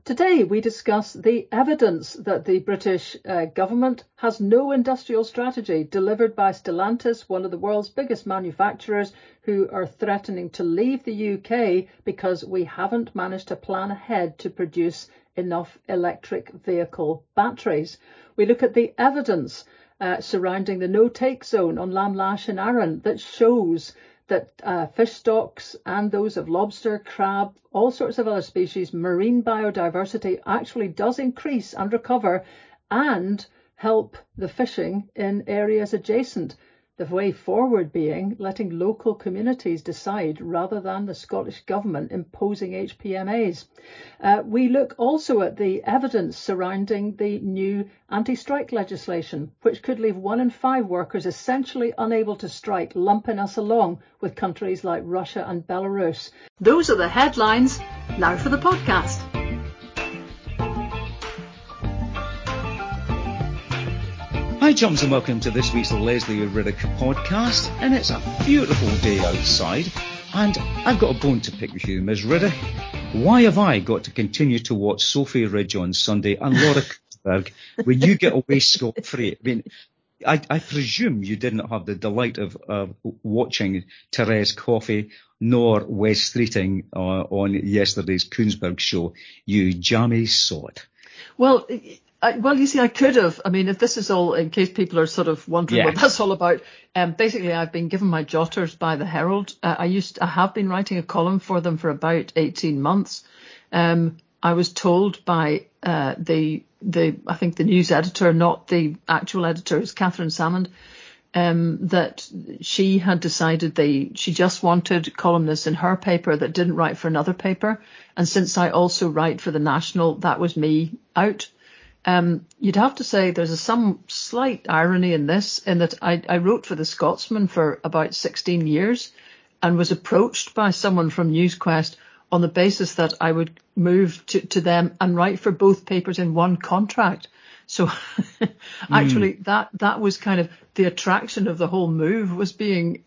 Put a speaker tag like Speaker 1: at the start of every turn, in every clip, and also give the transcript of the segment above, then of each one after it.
Speaker 1: Today we discuss the evidence that the British government has no industrial strategy delivered by Stellantis, one of the world's biggest manufacturers, who are threatening to leave the UK because we haven't managed to plan ahead to produce enough electric vehicle batteries. We look at the evidence surrounding the no-take zone on Lamlash and Arran that shows that fish stocks and those of lobster, crab, all sorts of other species, marine biodiversity actually does increase and recover and help the fishing in areas adjacent. The way forward being letting local communities decide rather than the Scottish Government imposing HPMAs. We look also at the evidence surrounding the new anti-strike legislation, which could leave 1 in 5 workers essentially unable to strike, lumping us along with countries like Russia and Belarus. Those are the headlines. Now for the podcast.
Speaker 2: Hi chums and welcome to this week's Leslie Riddick podcast, and it's a beautiful day outside and I've got a bone to pick with you, Ms. Riddick. Why have I got to continue to watch Sophie Ridge on Sunday and Laura Kuenssberg when you get away scot-free? I mean, I presume you didn't have the delight of watching Therese Coffey nor Wes Streeting on yesterday's Kuenssberg show, you jammy sot.
Speaker 1: Well, you see, I could have. I mean, if this is all, in case people are sort of wondering what that's all about, basically I've been given my jotters by the Herald. I have been writing a column for them for about 18 months. I was told by I think the news editor, not the actual editor, is Catherine Salmond, that she had decided she just wanted columnists in her paper that didn't write for another paper. And since I also write for the National, that was me out. You'd have to say there's some slight irony in this, in that I wrote for the Scotsman for about 16 years and was approached by someone from NewsQuest on the basis that I would move to them and write for both papers in one contract. So actually that was kind of the attraction of the whole move, was being,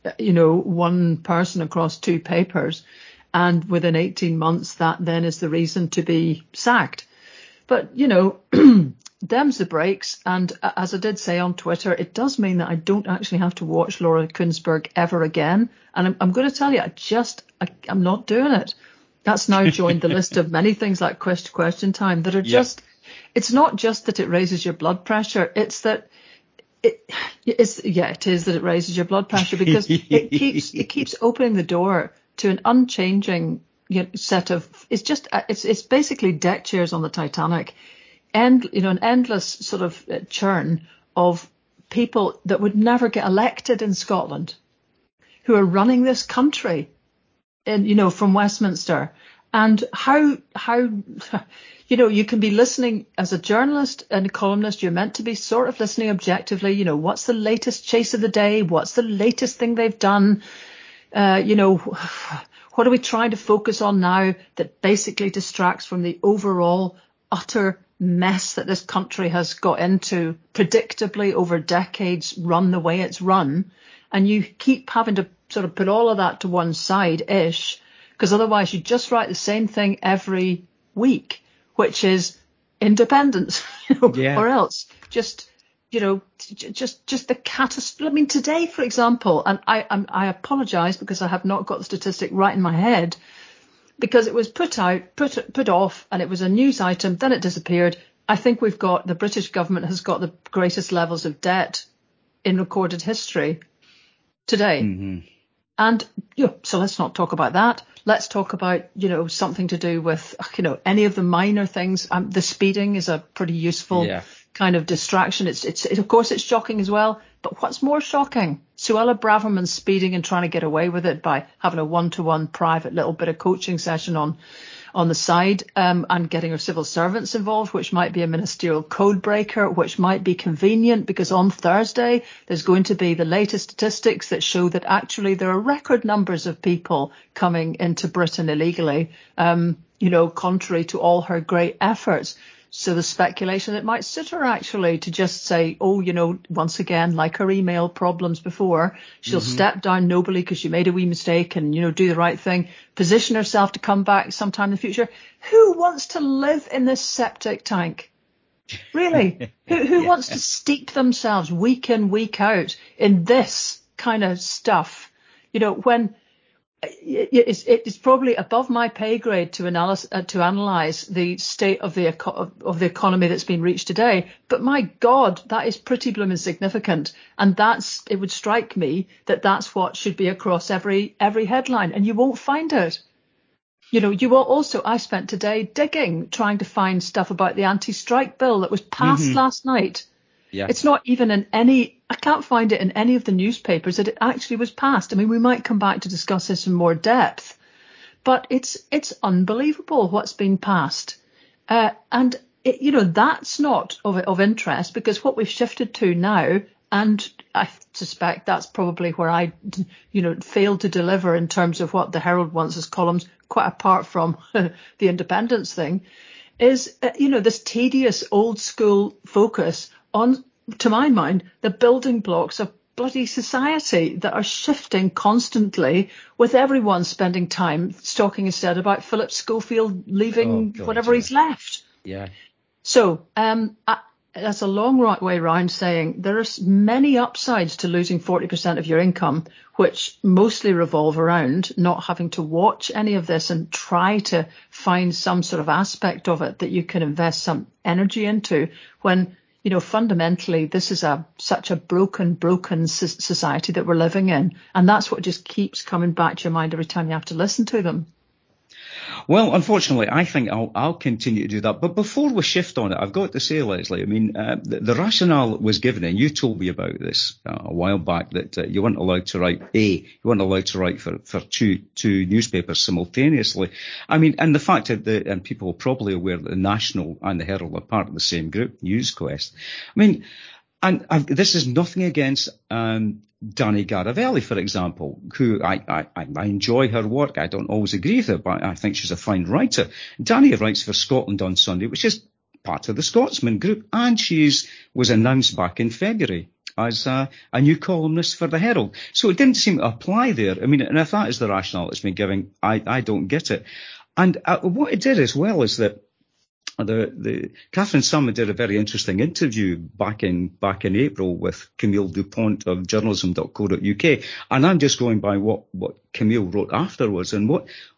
Speaker 1: one person across 2 papers. And within 18 months, that then is the reason to be sacked. But, them's the breaks. And as I did say on Twitter, it does mean that I don't actually have to watch Laura Kuenssberg ever again. And I'm going to tell you, I'm not doing it. That's now joined the list of many things like question time that are just, it's not just that it raises your blood pressure. It's that it is that it raises your blood pressure because it keeps opening the door to an unchanging set of, it's basically deck chairs on the Titanic, and an endless sort of churn of people that would never get elected in Scotland, who are running this country, from Westminster. And how you can be listening as a journalist and a columnist. You're meant to be sort of listening objectively. What's the latest chase of the day? What's the latest thing they've done? What are we trying to focus on now that basically distracts from the overall utter mess that this country has got into, predictably over decades, run the way it's run? And you keep having to sort of put all of that to one side-ish, because otherwise you just write the same thing every week, which is independence, or else just the catastrophe. I mean, today, for example, and I apologise because I have not got the statistic right in my head, because it was put off, and it was a news item, then it disappeared. I think the British government has got the greatest levels of debt in recorded history today. Mm-hmm. And so let's not talk about that. Let's talk about, something to do with, any of the minor things. The speeding is a pretty useful kind of distraction. It's of course it's shocking as well. But what's more shocking? Suella Braverman speeding and trying to get away with it by having a 1-to-1 private little bit of coaching session on the side, and getting her civil servants involved, which might be a ministerial code breaker, which might be convenient because on Thursday there's going to be the latest statistics that show that actually there are record numbers of people coming into Britain illegally, contrary to all her great efforts. So the speculation it might suit her actually to just say, oh, once again, like her email problems before, she'll step down nobly because she made a wee mistake and, do the right thing, position herself to come back sometime in the future. Who wants to live in this septic tank? Really? Who wants to steep themselves week in, week out in this kind of stuff? When it's probably above my pay grade to analyze the state of the economy that's been reached today. But my God, that is pretty blooming significant. And it would strike me that that's what should be across every headline. And you won't find it. You will also, I spent today digging, trying to find stuff about the anti-strike bill that was passed last night. Yeah. It's not even I can't find it in any of the newspapers that it actually was passed. I mean, we might come back to discuss this in more depth, but it's unbelievable what's been passed. And that's not of interest, because what we've shifted to now, and I suspect that's probably where I, failed to deliver in terms of what the Herald wants as columns, quite apart from the independence thing, is, this tedious old school focus on, to my mind, the building blocks of bloody society that are shifting constantly, with everyone spending time talking instead about Philip Schofield leaving whatever he's left.
Speaker 2: Yeah.
Speaker 1: So that's a long way round saying there are many upsides to losing 40% of your income, which mostly revolve around not having to watch any of this and try to find some sort of aspect of it that you can invest some energy into, when fundamentally, this is such a broken society that we're living in. And that's what just keeps coming back to your mind every time you have to listen to them.
Speaker 2: Well, unfortunately, I think I'll continue to do that. But before we shift on it, I've got to say, Lesley, I mean, the rationale that was given, and you told me about this a while back, that you weren't allowed to write for two newspapers simultaneously. I mean, and the fact that and people are probably aware that the National and the Herald are part of the same group, NewsQuest. I mean, and this is nothing against Dani Garavelli, for example, who I enjoy her work. I don't always agree with her, but I think she's a fine writer. Dani writes for Scotland on Sunday, which is part of the Scotsman group, and was announced back in February as a new columnist for the Herald. So it didn't seem to apply there. I mean, and if that is the rationale that's been given, I don't get it. And what it did as well is that the Catherine Summer did a very interesting interview back in April with Camille Dupont of journalism.co.uk, and I'm just going by what Camille wrote afterwards. And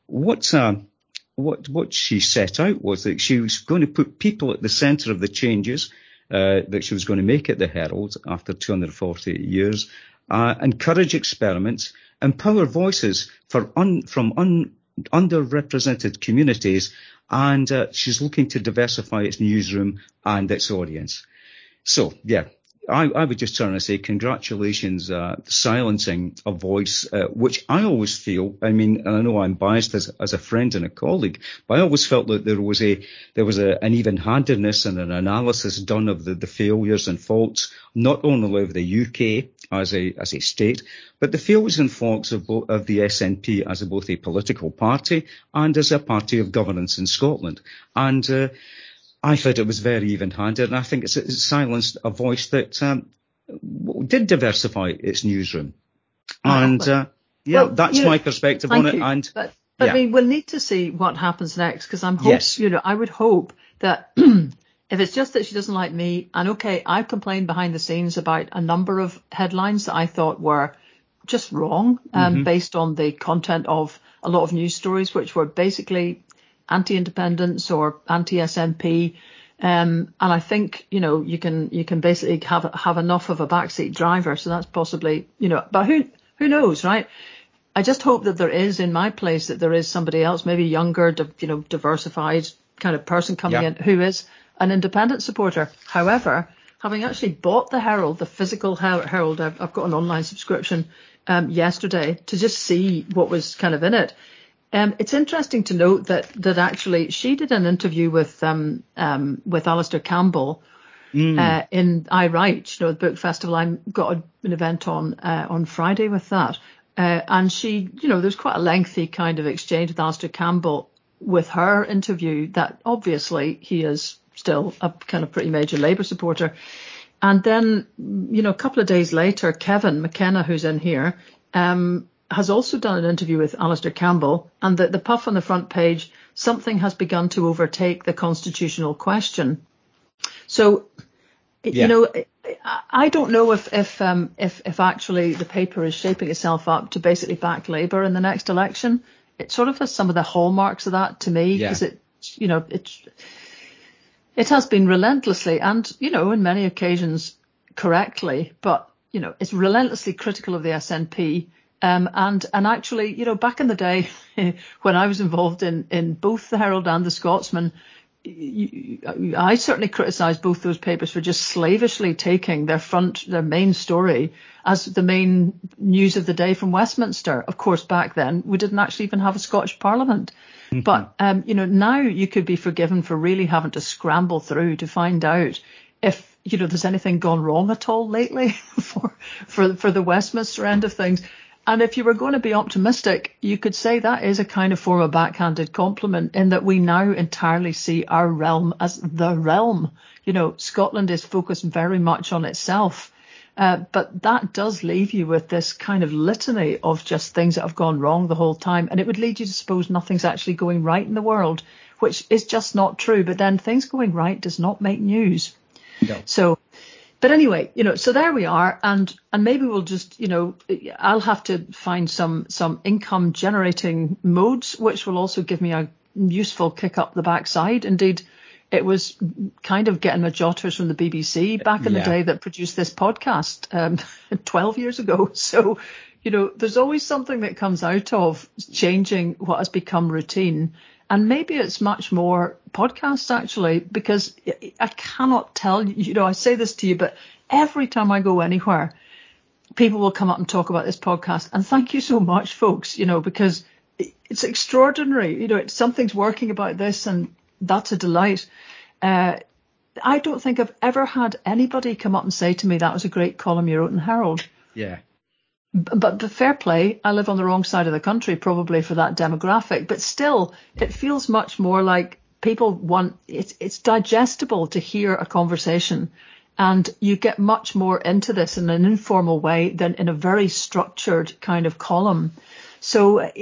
Speaker 2: what she set out was that she was going to put people at the centre of the changes that she was going to make at the Herald after 240 years, encourage experiments, empower voices from underrepresented communities, and she's looking to diversify its newsroom and its audience. So, yeah, I would just turn and say congratulations, silencing a voice, which I always feel, I mean, and I know I'm biased as a friend and a colleague, but I always felt that there was an even-handedness and an analysis done of the failures and faults, not only of the UK as a state, but the failures and faults of the SNP as both a political party and as a party of governance in Scotland. And I thought it was very even-handed, and I think it's silenced a voice that did diversify its newsroom. And that's my perspective on it.
Speaker 1: You.
Speaker 2: And
Speaker 1: but I mean, we'll need to see what happens next, because I would hope that if it's just that she doesn't like me, and okay, I've complained behind the scenes about a number of headlines that I thought were just wrong, based on the content of a lot of news stories, which were basically anti-independence or anti-SNP, and I think you can basically have enough of a backseat driver, so that's possibly but who knows, right? I just hope that there is, in my place, that there is somebody else, maybe younger, diversified kind of person coming in who is an independent supporter. However, having actually bought the Herald, the physical Herald, I've got an online subscription yesterday to just see what was kind of in it. It's interesting to note that actually she did an interview with Alistair Campbell in I Write, the book festival. I got an event on Friday with that, and she, there's quite a lengthy kind of exchange with Alistair Campbell with her interview that obviously he has still a kind of pretty major Labour supporter. And then, a couple of days later, Kevin McKenna, who's in here, has also done an interview with Alistair Campbell, and the puff on the front page, something has begun to overtake the constitutional question. So, I don't know if actually the paper is shaping itself up to basically back Labour in the next election. It sort of has some of the hallmarks of that to me, because it has been relentlessly and, in many occasions correctly, but, it's relentlessly critical of the SNP. And actually, back in the day when I was involved in both the Herald and the Scotsman, I certainly criticised both those papers for just slavishly taking their main story as the main news of the day from Westminster. Of course, back then we didn't actually even have a Scottish Parliament. Mm-hmm. But, now you could be forgiven for really having to scramble through to find out if, there's anything gone wrong at all lately for the Westminster end of things. And if you were going to be optimistic, you could say that is a kind of form of backhanded compliment, in that we now entirely see our realm as the realm. Scotland is focused very much on itself. But that does leave you with this kind of litany of just things that have gone wrong the whole time. And it would lead you to suppose nothing's actually going right in the world, which is just not true. But then things going right does not make news. No. So, but anyway, so there we are. And maybe we'll just, I'll have to find some income generating modes, which will also give me a useful kick up the backside. Indeed, it was kind of getting my jotters from the BBC back in the day that produced this podcast 12 years ago. So, there's always something that comes out of changing what has become routine. And maybe it's much more podcasts, actually, because I cannot tell you, I say this to you, but every time I go anywhere, people will come up and talk about this podcast. And thank you so much, folks, because it's extraordinary. Something's working about this, and that's a delight. I don't think I've ever had anybody come up and say to me, that was a great column you wrote in Herald.
Speaker 2: Yeah.
Speaker 1: But the fair play, I live on the wrong side of the country probably for that demographic, but still it feels much more like people want, it's digestible to hear a conversation, and you get much more into this in an informal way than in a very structured kind of column. So,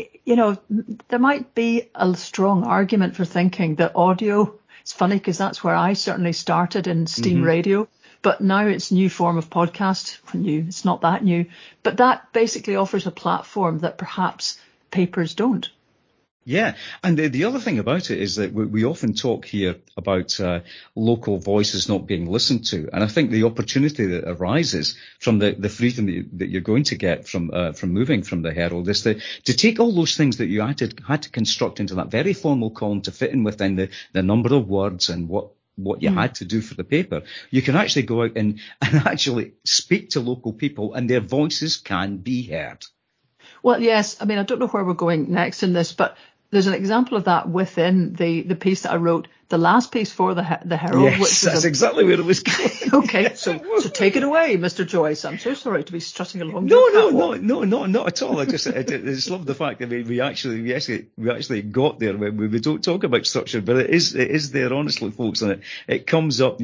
Speaker 1: there might be a strong argument for thinking that audio, it's funny because that's where I certainly started in steam radio. But now it's a new form of podcast. New, it's not that new. But that basically offers a platform that perhaps papers don't.
Speaker 2: Yeah. And the other thing about it is that we often talk here about local voices not being listened to. And I think the opportunity that arises from the freedom that you're going to get from moving from the Herald is to take all those things that you had to construct into that very formal column to fit in within the number of words and what you had to do for the paper. You can actually go out and actually speak to local people, and their voices can be heard.
Speaker 1: Well, yes. I mean, I don't know where we're going next in this, but there's an example of that within the piece that I wrote, the last piece for the Herald.
Speaker 2: Yes, which that's exactly where it was going.
Speaker 1: Okay, so take it away, Mr. Joyce. I'm so sorry to be strutting along.
Speaker 2: No, not at all. I just love the fact that we actually got there. We don't talk about structure, but it is there, honestly, folks, and it comes up,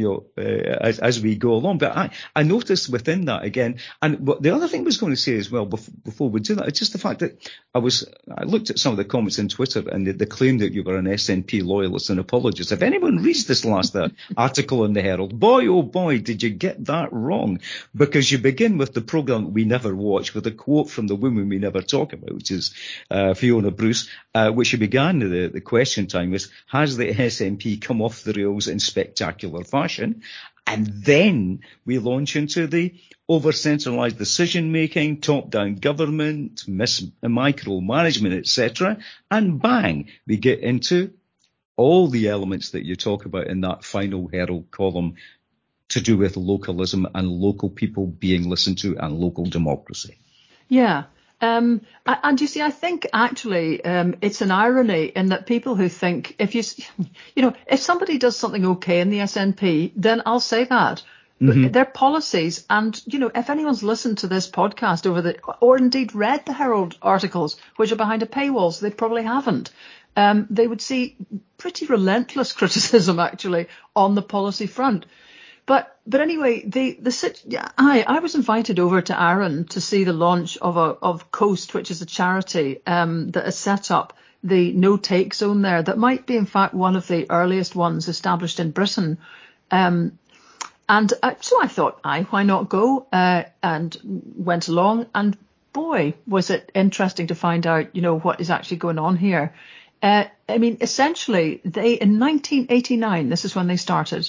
Speaker 2: as we go along. But I noticed within that again, and what the other thing I was going to say as well before we do that, it's just the fact that I looked at some of the comments on Twitter and the claim that you were an SNP loyalist and apologist. If anyone reads this last article in the Herald, boy, oh boy, did you get that wrong. Because you begin with the programme we never watch with a quote from the woman we never talk about, which is Fiona Bruce, which you began the question time with, has the SNP come off the rails in spectacular fashion? And then we launch into the over-centralised decision-making, top-down government, micromanagement, etc. And bang, we get into all the elements that you talk about in that final Herald column to do with localism and local people being listened to and local democracy.
Speaker 1: Yeah. And you see, I think actually it's an irony in that people who think if somebody does something okay in the SNP, then I'll say that. But their policies, and if anyone's listened to this podcast or indeed read the Herald articles, which are behind a paywall, so they probably haven't. they would see pretty relentless criticism actually on the policy front. But anyway, I was invited over to Arran to see the launch of Coast, which is a charity that has set up the no-take zone there. That might be, in fact, one of the earliest ones established in Britain. So I thought, why not go? And went along. And boy, was it interesting to find out, what is actually going on here. Essentially, in 1989, this is when they started.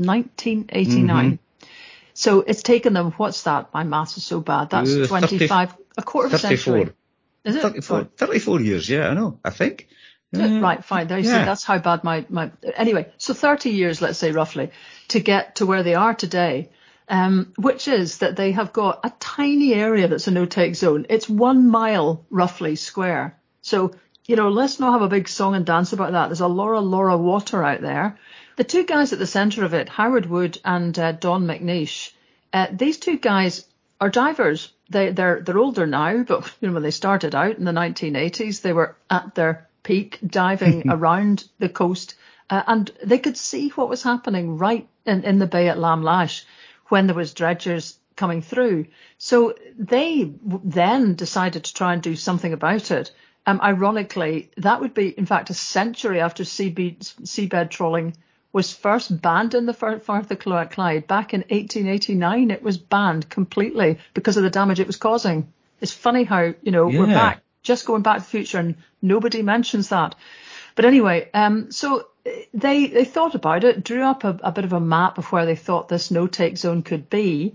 Speaker 1: 1989. Mm-hmm. So it's taken them, what's that? My maths is so bad. That's 25, a quarter of a century. Is it?
Speaker 2: 34 years, yeah, I know, I think.
Speaker 1: Right, fine. There you see, that's how bad my... Anyway, so 30 years, let's say, roughly, to get to where they are today, which is that they have got a tiny area that's a no-take zone. It's 1 mile, roughly, square. So, let's not have a big song and dance about that. There's a Laura water out there. The two guys at the centre of it, Howard Wood and Don McNeish, these two guys are divers. They're older now, but when they started out in the 1980s, they were at their peak diving around the coast, and they could see what was happening right in the bay at Lamlash when there was dredgers coming through. So they then decided to try and do something about it. Ironically, that would be, in fact, a century after seabed trawling was first banned in the Firth of Clyde. Back in 1889, it was banned completely because of the damage it was causing. It's funny how, we're back, just going back to the future, and nobody mentions that. But anyway, so they thought about it, drew up a bit of a map of where they thought this no-take zone could be,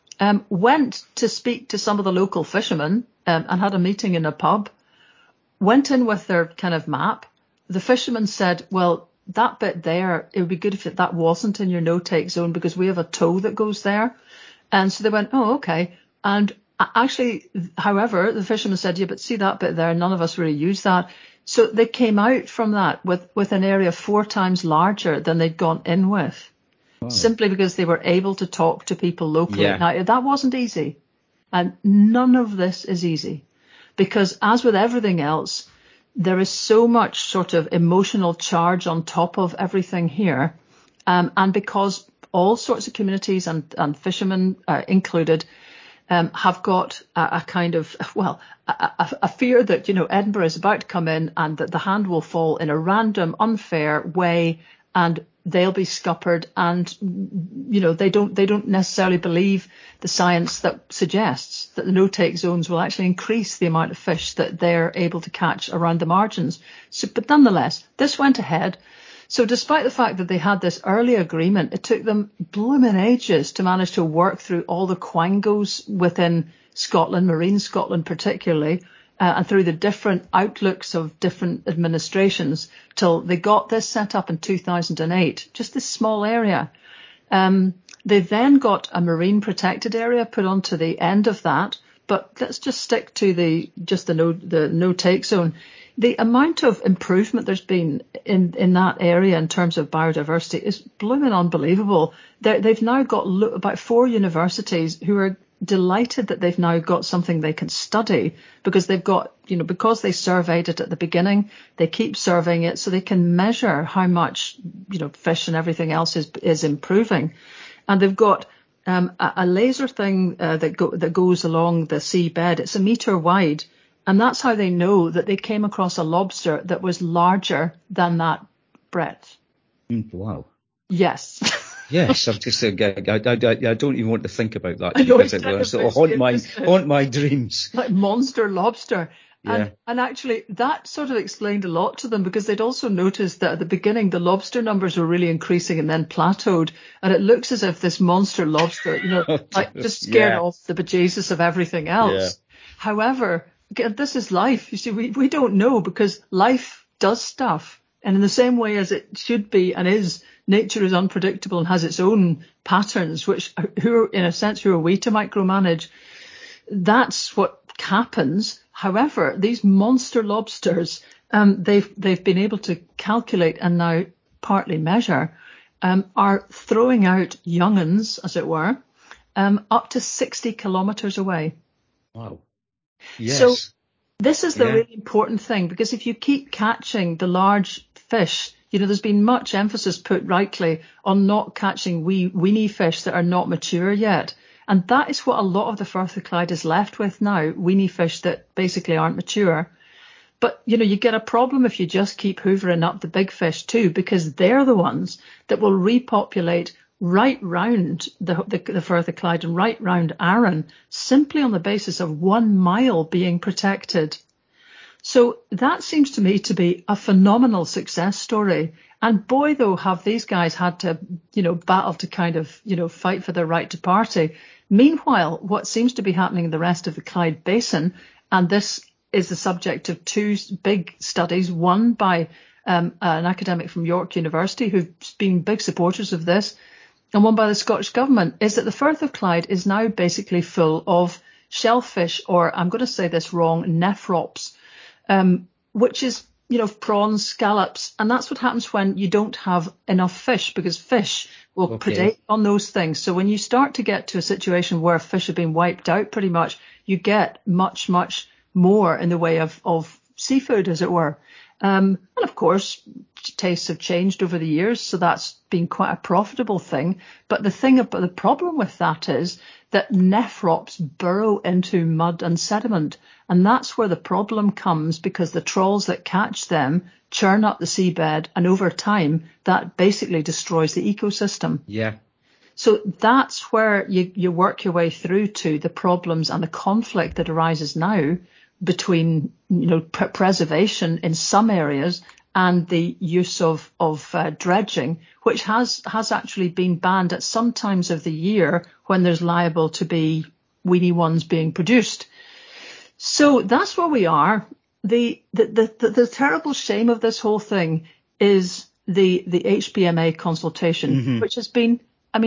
Speaker 1: went to speak to some of the local fishermen and had a meeting in a pub, went in with their kind of map. The fishermen said, well, that bit there, it would be good if that wasn't in your no-take zone because we have a tow that goes there. And so they went, oh, okay. And actually, however, the fishermen said, yeah, but see that bit there, none of us really use that. So they came out from that with an area 4 times larger than they'd gone in with, simply because they were able to talk to people locally. Yeah. Now, that wasn't easy. And none of this is easy because, as with everything else, there is so much sort of emotional charge on top of everything here. And because all sorts of communities and fishermen included have got a kind of, a fear that, Edinburgh is about to come in and that the hand will fall in a random, unfair way and they'll be scuppered. And, they don't necessarily believe the science that suggests that the no-take zones will actually increase the amount of fish that they're able to catch around the margins. So, but nonetheless, this went ahead. So despite the fact that they had this early agreement, it took them blooming ages to manage to work through all the quangos within Scotland, Marine Scotland particularly, and through the different outlooks of different administrations till they got this set up in 2008, just this small area. They then got a marine protected area put onto the end of that, but let's just stick to the no-take zone. The amount of improvement there's been in that area in terms of biodiversity is blooming unbelievable. They've now got about 4 universities who are delighted that they've now got something they can study because they've got, because they surveyed it at the beginning, they keep surveying it so they can measure how much, fish and everything else is improving. And they've got a laser thing that goes along the seabed. It's 1 meter wide. And that's how they know that they came across a lobster that was larger than that breadth.
Speaker 2: Wow.
Speaker 1: Yes.
Speaker 2: Yes, I'm just I don't even want to think about that. It'll haunt my dreams.
Speaker 1: Like monster lobster.
Speaker 2: Yeah.
Speaker 1: And actually, that sort of explained a lot to them because they'd also noticed that at the beginning, the lobster numbers were really increasing and then plateaued. And it looks as if this monster lobster, just scared off the bejesus of everything else. Yeah. However, this is life. You see, we don't know because life does stuff. And in the same way as it should be and is, nature is unpredictable and has its own patterns, who are we to micromanage? That's what happens. However, these monster lobsters, they've been able to calculate and now partly measure, are throwing out young'uns, as it were, up to 60 kilometres away.
Speaker 2: Wow. Yes.
Speaker 1: So This is the really important thing, because if you keep catching the large fish, there's been much emphasis put rightly on not catching weenie fish that are not mature yet. And that is what a lot of the Firth of Clyde is left with now, weenie fish that basically aren't mature. But, you get a problem if you just keep hoovering up the big fish too, because they're the ones that will repopulate right round the Firth of Clyde and right round Arran, simply on the basis of 1 mile being protected. So that seems to me to be a phenomenal success story. And boy, though, have these guys had to, battle to kind of, fight for their right to party. Meanwhile, what seems to be happening in the rest of the Clyde Basin, and this is the subject of 2 big studies, one by an academic from York University who've been big supporters of this, and one by the Scottish Government, is that the Firth of Clyde is now basically full of shellfish, or I'm going to say this wrong, nephrops, which is, prawns, scallops. And that's what happens when you don't have enough fish, because fish will predate on those things. So when you start to get to a situation where fish have been wiped out pretty much, you get much, much more in the way of seafood, as it were. And of course, tastes have changed over the years, so that's been quite a profitable thing. But the problem with that is that nephrops burrow into mud and sediment. And that's where the problem comes, because the trawls that catch them churn up the seabed, and over time, that basically destroys the ecosystem.
Speaker 2: Yeah.
Speaker 1: So that's where you work your way through to the problems and the conflict that arises now between, preservation in some areas and the use of dredging, which has actually been banned at some times of the year when there's liable to be weenie ones being produced. So that's where we are. The terrible shame of this whole thing is the HPMA consultation, which has been,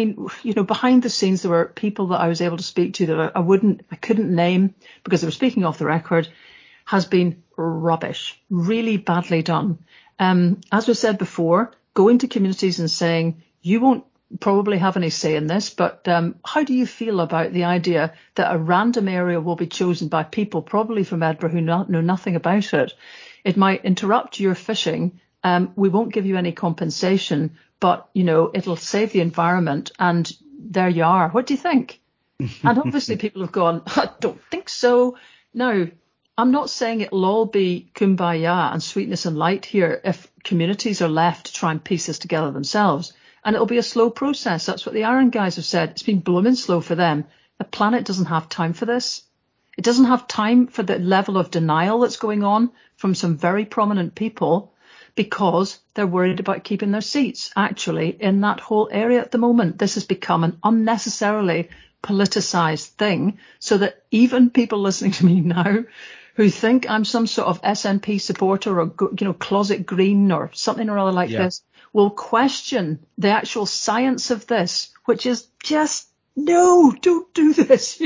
Speaker 1: behind the scenes, there were people that I was able to speak to that I couldn't name because they were speaking off the record, has been rubbish, really badly done. As we said before, going to communities and saying, you won't probably have any say in this, but how do you feel about the idea that a random area will be chosen by people, probably from Edinburgh, who know nothing about it? It might interrupt your fishing. We won't give you any compensation, but, it'll save the environment. And there you are. What do you think? And obviously people have gone, I don't think so. Now, I'm not saying it'll all be kumbaya and sweetness and light here if communities are left to try and piece this together themselves. And it'll be a slow process. That's what the Arran guys have said. It's been blooming slow for them. The planet doesn't have time for this. It doesn't have time for the level of denial that's going on from some very prominent people, because they're worried about keeping their seats, actually, in that whole area at the moment. This has become an unnecessarily politicized thing, so that even people listening to me now who think I'm some sort of SNP supporter or, closet green or something or other like this, will question the actual science of this, which is just, no, don't do this.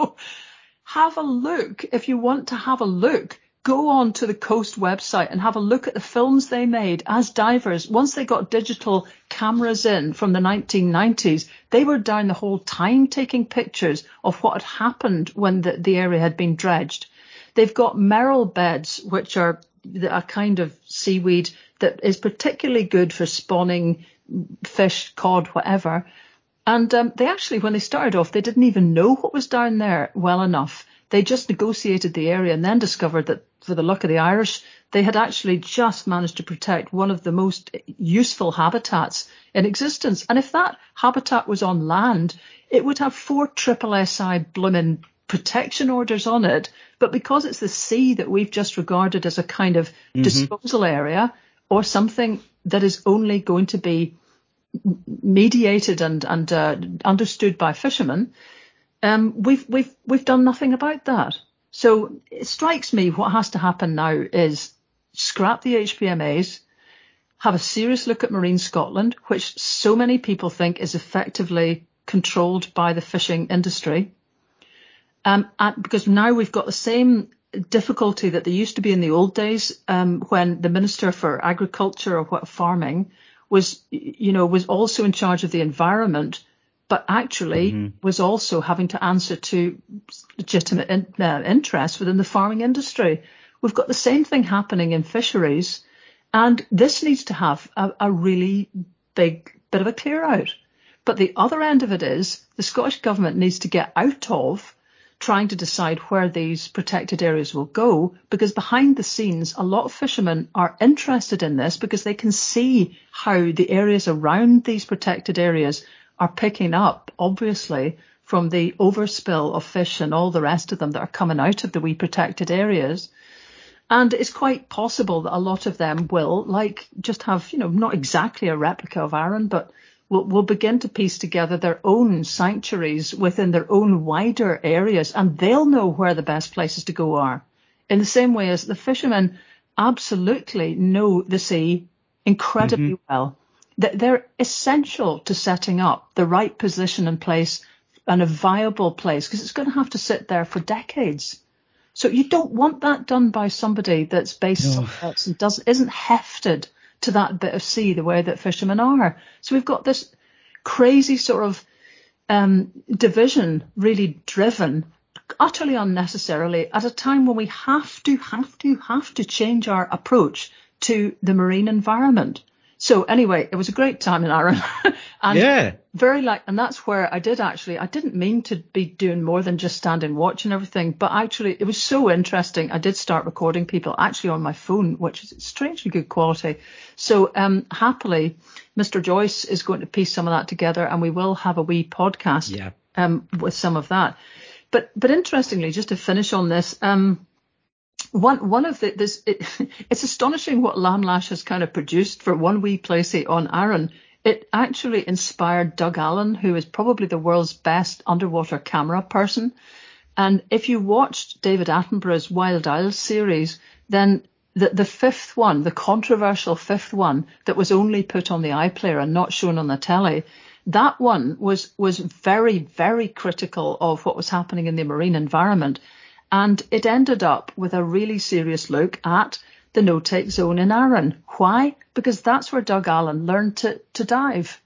Speaker 1: Have a look. If you want to have a look, go on to the Coast website and have a look at the films they made as divers. Once they got digital cameras in from the 1990s, they were down the whole time taking pictures of what had happened when the area had been dredged. They've got merrill beds, which are a kind of seaweed that is particularly good for spawning fish, cod, whatever. And they actually, when they started off, they didn't even know what was down there well enough. They just negotiated the area and then discovered that, for the luck of the Irish, they had actually just managed to protect one of the most useful habitats in existence. And if that habitat was on land, it would have 4 SSSI blooming protection orders on it. But because it's the sea that we've just regarded as a kind of disposal area, or something that is only going to be mediated and understood by fishermen, we've done nothing about that. So it strikes me what has to happen now is scrap the HPMAs, have a serious look at Marine Scotland, which so many people think is effectively controlled by the fishing industry. And because now we've got the same difficulty that there used to be in the old days, when the Minister for Agriculture or farming was also in charge of the environment, but actually was also having to answer to legitimate interests within the farming industry. We've got the same thing happening in fisheries, and this needs to have a really big bit of a clear out. But the other end of it is the Scottish Government needs to get out of trying to decide where these protected areas will go, because behind the scenes, a lot of fishermen are interested in this because they can see how the areas around these protected areas are picking up, obviously, from the overspill of fish and all the rest of them that are coming out of the wee protected areas. And it's quite possible that a lot of them will, like, just have, not exactly a replica of Arran, but will begin to piece together their own sanctuaries within their own wider areas, and they'll know where the best places to go are. In the same way as the fishermen absolutely know the sea incredibly well. They're essential to setting up the right position and place and a viable place, because it's going to have to sit there for decades. So you don't want that done by somebody that's based somewhere else and isn't hefted to that bit of sea the way that fishermen are. So we've got this crazy sort of division really driven utterly unnecessarily at a time when we have to change our approach to the marine environment. So anyway, it was a great time in Arran. And and that's where I didn't mean to be doing more than just stand and watch and everything, but actually it was so interesting. I did start recording people actually on my phone, which is strangely good quality. So happily, Mr. Joyce is going to piece some of that together, and we will have a wee podcast with some of that. But interestingly, just to finish on this, one of it's astonishing what Lamlash has kind of produced for one wee placey on Arran. It actually inspired Doug Allen, who is probably the world's best underwater camera person. And if you watched David Attenborough's Wild Isles series, then the fifth one, the controversial fifth one that was only put on the iPlayer and not shown on the telly, that one was very, very critical of what was happening in the marine environment. And it ended up with a really serious look at the no-take zone in Arran. Why? Because that's where Doug Allen learned to dive.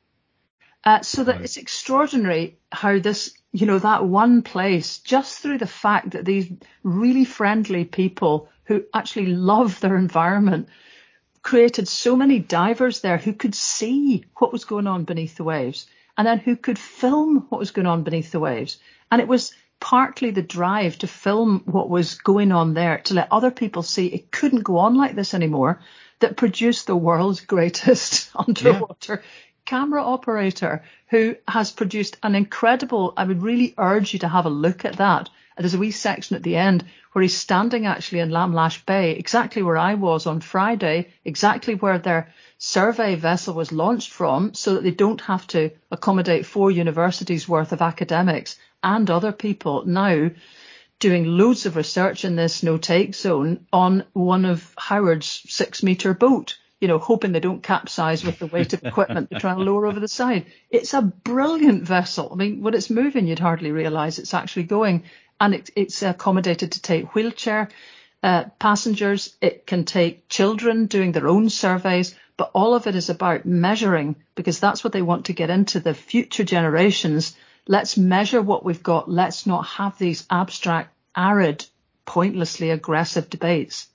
Speaker 1: So that it's extraordinary how this, that one place, just through the fact that these really friendly people who actually love their environment created so many divers there who could see what was going on beneath the waves, and then who could film what was going on beneath the waves. And it was partly the drive to film what was going on there, to let other people see it couldn't go on like this anymore, that produced the world's greatest underwater camera operator, who has produced an incredible, I would really urge you to have a look at that. There's a wee section at the end where he's standing actually in Lamlash Bay, exactly where I was on Friday, exactly where their survey vessel was launched from, so that they don't have to accommodate 4 universities worth of academics and other people now doing loads of research in this no-take zone on one of Howard's 6-metre boat, hoping they don't capsize with the weight of equipment they're trying to lower over the side. It's a brilliant vessel. I mean, when it's moving, you'd hardly realise it's actually going. And it's accommodated to take wheelchair passengers. It can take children doing their own surveys. But all of it is about measuring, because that's what they want to get into the future generations. Let's measure what we've got. Let's not have these abstract, arid, pointlessly aggressive debates.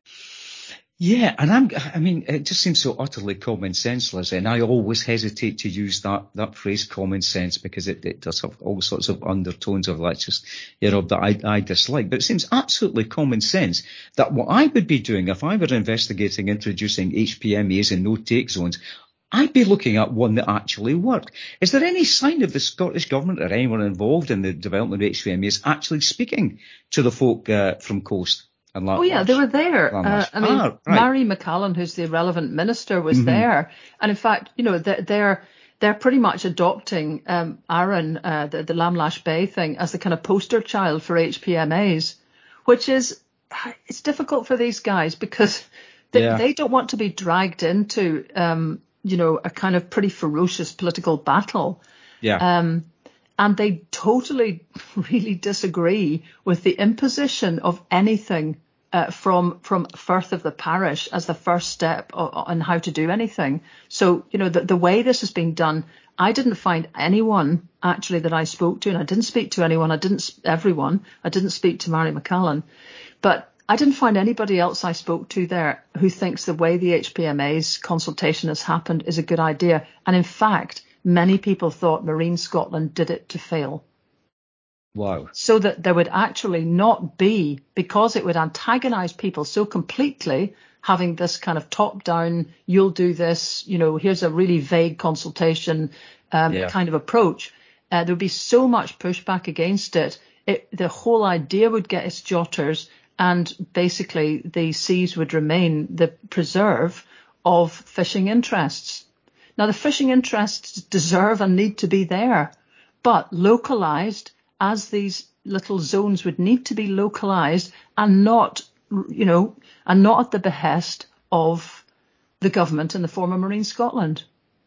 Speaker 2: Yeah, and it just seems so utterly common senseless, and I always hesitate to use that phrase common sense, because it does have all sorts of undertones of that I dislike. But it seems absolutely common sense that what I would be doing if I were investigating introducing HPMAs in no-take zones, I'd be looking at one that actually worked. Is there any sign of the Scottish Government or anyone involved in the development of HPMAs actually speaking to the folk from Coast?
Speaker 1: Oh, yeah, they were there. Mary McCallan, who's the relevant minister, was there. And in fact, they're pretty much adopting Arran, the Lamlash Bay thing, as the kind of poster child for HPMAs, which is, it's difficult for these guys because they don't want to be dragged into, a kind of pretty ferocious political battle. Yeah. And they totally really disagree with the imposition of anything from Firth of the Parish as the first step on how to do anything. So, the way this has been done, I didn't find anyone actually that I spoke to, and I didn't speak to anyone. I didn't speak to Mary McCallan, but I didn't find anybody else I spoke to there who thinks the way the HPMA's consultation has happened is a good idea. And in fact, many people thought Marine Scotland did it to fail.
Speaker 2: Wow.
Speaker 1: So that there would actually not be, because it would antagonise people so completely, having this kind of top-down, you'll do this, here's a really vague consultation kind of approach. There would be so much pushback against it. The whole idea would get its jotters, and basically the seas would remain the preserve of fishing interests. Now, the fishing interests deserve and need to be there, but localised, as these little zones would need to be localised, and not at the behest of the government in the form of Marine Scotland.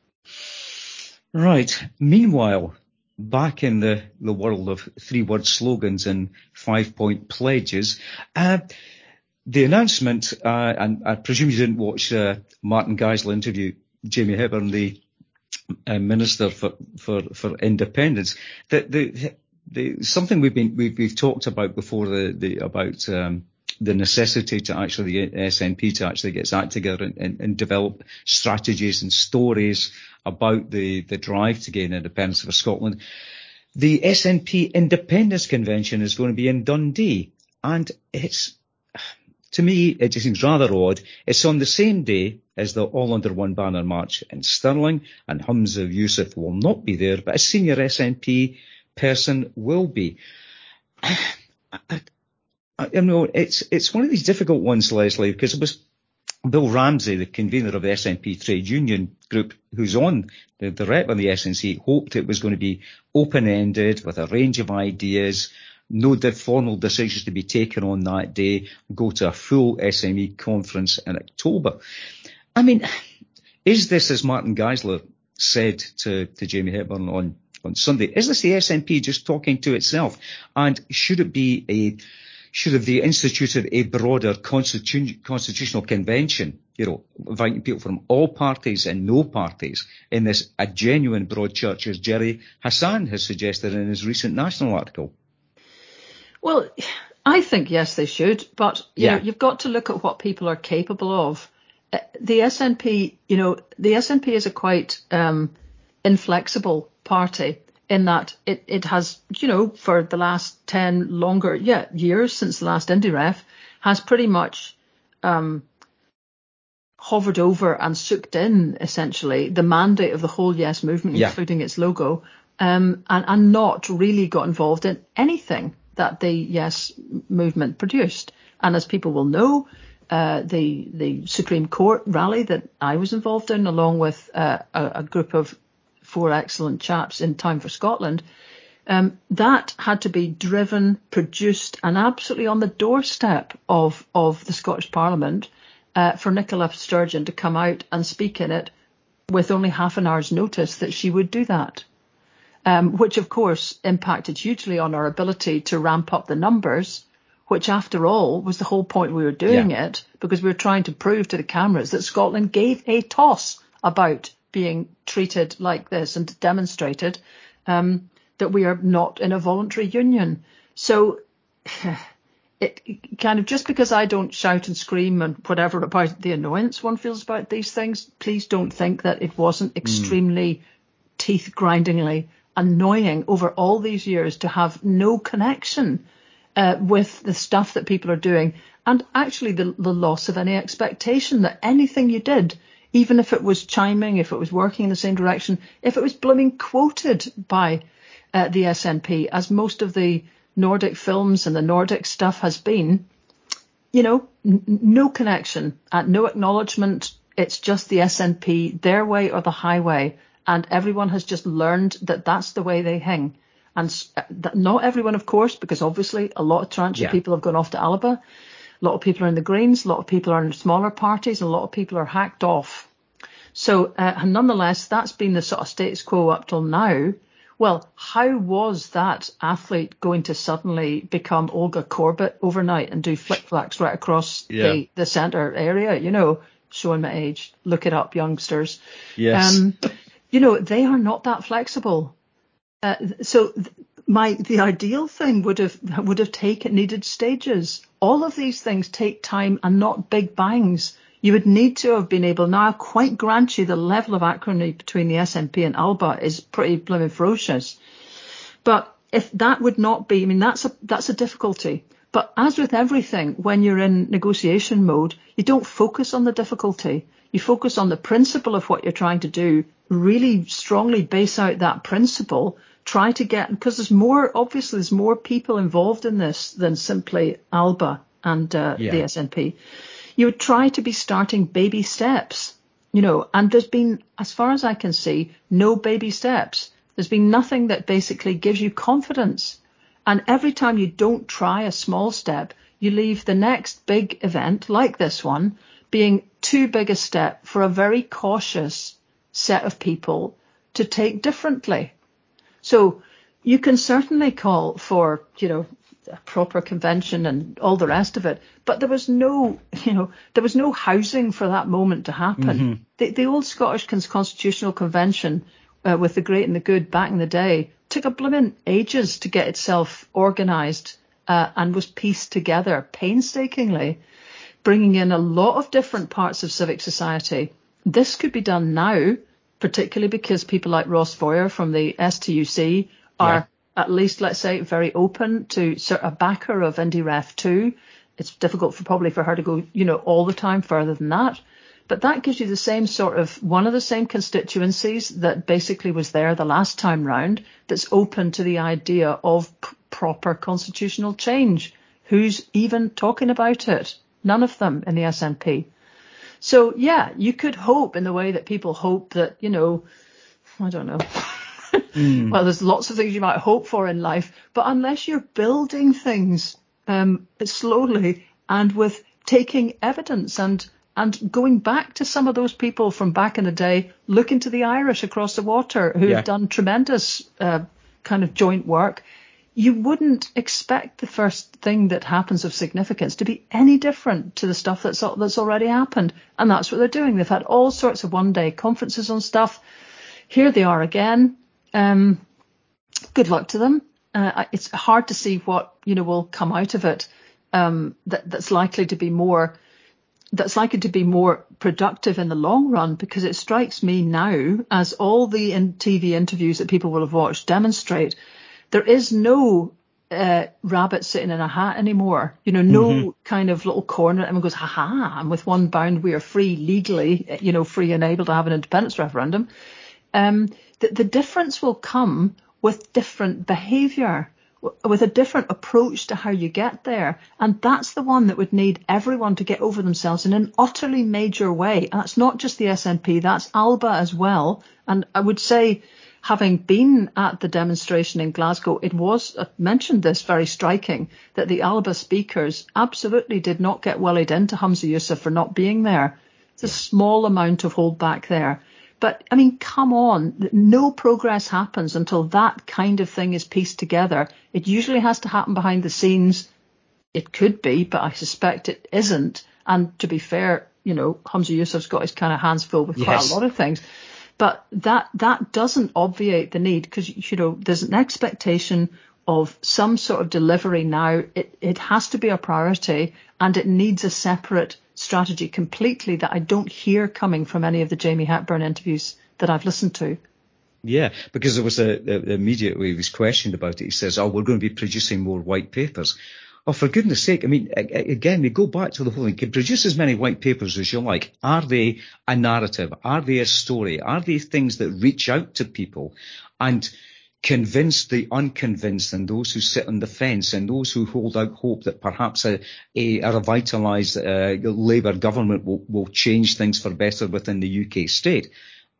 Speaker 2: Right. Meanwhile, back in the world of 3-word slogans and 5-point pledges, the announcement, and I presume you didn't watch Martin Geisler interview Jamie Hepburn, the Minister for Independence, that something we've talked about before, the necessity to actually the SNP to actually get its act together and develop strategies and stories about the drive to gain independence for Scotland. The SNP Independence Convention is going to be in Dundee, and to me, it just seems rather odd. It's on the same day as the All Under One Banner March in Stirling, and Humza Yousaf will not be there, but a senior SNP person will be. It's one of these difficult ones, Leslie, because it was Bill Ramsey, the convener of the SNP trade union group, who's on the rep on the SNC, hoped it was going to be open-ended with a range of ideas, no formal decisions to be taken on that day, go to a full SME conference in October. I mean, is this, as Martin Geisler said to Jamie Hepburn on Sunday, is this the SNP just talking to itself? And should have they instituted a broader constitutional convention, inviting people from all parties and no parties in this, a genuine broad church, as Jerry Hassan has suggested in his recent National article?
Speaker 1: Well, I think, yes, they should. But, you've got to look at what people are capable of. The SNP, the SNP is a quite inflexible party, in that it has, for the last 10 years since the last IndyRef, has pretty much hovered over and soaked in, essentially, the mandate of the whole Yes movement, including its logo, and not really got involved in anything that the Yes movement produced. And as people will know, the Supreme Court rally that I was involved in, along with a group of 4 excellent chaps in Time for Scotland, that had to be driven, produced, and absolutely on the doorstep of the Scottish Parliament for Nicola Sturgeon to come out and speak in it with only half an hour's notice that she would do that, which of course impacted hugely on our ability to ramp up the numbers, which after all was the whole point we were doing it, because we were trying to prove to the cameras that Scotland gave a toss about being treated like this, and demonstrated that we are not in a voluntary union. So it kind of, just because I don't shout and scream and whatever about the annoyance one feels about these things, please don't think that it wasn't extremely teeth-grindingly annoying over all these years to have no connection with the stuff that people are doing, and actually the loss of any expectation that anything you did, even if it was chiming, if it was working in the same direction, if it was blooming quoted by the SNP, as most of the Nordic films and the Nordic stuff has been, no connection, no acknowledgement. It's just the SNP, their way or the highway. And everyone has just learned that that's the way they hang. And not everyone, of course, because obviously a lot of Tranche people have gone off to Alba. A lot of people are in the Greens, a lot of people are in smaller parties, and a lot of people are hacked off. So nonetheless, that's been the sort of status quo up till now, well, how was that athlete going to suddenly become Olga Korbut overnight and do flick-flacks right across the centre area? You know, showing my age. Look it up, youngsters.
Speaker 2: Yes.
Speaker 1: You know, they are not that flexible. So the ideal thing would have needed stages. All of these things take time and not big bangs. You would need to have been able. Now, I quite grant you the level of acrimony between the SNP and Alba is pretty blooming ferocious. But if that would not be, I mean, that's a difficulty. But as with everything, when you're in negotiation mode, you don't focus on the difficulty. You focus on the principle of what you're trying to do, really strongly base out that principle, try to get, because there's more people involved in this than simply Alba and the SNP. You would try to be starting baby steps, you know, and there's been, as far as I can see, no baby steps. There's been nothing that basically gives you confidence. And every time you don't try a small step, you leave the next big event, like this one, being too big a step for a very cautious set of people to take differently. So you can certainly call for, you know, a proper convention and all the rest of it, but there was no housing for that moment to happen. Mm-hmm. The old Scottish Constitutional Convention with the great and the good back in the day took a blooming ages to get itself organised and was pieced together painstakingly, bringing in a lot of different parts of civic society. This could be done now, particularly because people like Ross Foyer from the STUC are at least, let's say, very open to a backer of IndyRef 2. It's difficult probably for her to go, you know, all the time further than that. But that gives you the same sort of, one of the same constituencies that basically was there the last time round, that's open to the idea of proper constitutional change. Who's even talking about it? None of them in the SNP. So, yeah, you could hope in the way that people hope that, you know, I don't know. Well, there's lots of things you might hope for in life, but unless you're building things slowly and with taking evidence and going back to some of those people from back in the day, looking to the Irish across the water who have done tremendous kind of joint work, you wouldn't expect the first thing that happens of significance to be any different to the stuff that's already happened. And that's what they're doing. They've had all sorts of one-day conferences on stuff. Here they are again. Good luck to them. It's hard to see what, you know, will come out of it. That's likely to be more productive in the long run, because it strikes me now, as all the TV interviews that people will have watched demonstrate, there is no rabbit sitting in a hat anymore. You know, no kind of little corner. Everyone goes, ha, and with one bound we are free legally, you know, free and able to have an independence referendum. The difference will come with different behaviour, with a different approach to how you get there. And that's the one that would need everyone to get over themselves in an utterly major way. And that's not just the SNP, that's Alba as well. And I would say, having been at the demonstration in Glasgow, it was mentioned this very striking, that the Alba speakers absolutely did not get wellied into Humza Yousaf for not being there. It's a small amount of holdback there. But, I mean, come on, no progress happens until that kind of thing is pieced together. It usually has to happen behind the scenes. It could be, but I suspect it isn't. And to be fair, you know, Humza Yousaf's got his kind of hands full with quite a lot of things. But that doesn't obviate the need, because, you know, there's an expectation of some sort of delivery now. It has to be a priority, and it needs a separate strategy completely that I don't hear coming from any of the Jamie Hepburn interviews that I've listened to.
Speaker 2: Yeah, because there was immediately he was questioned about it. He says, we're going to be producing more white papers. Oh, for goodness sake. I mean, again, we go back to the whole thing. You can produce as many white papers as you like. Are they a narrative? Are they a story? Are they things that reach out to people and convince the unconvinced and those who sit on the fence and those who hold out hope that perhaps a revitalised Labour government will change things for better within the UK state?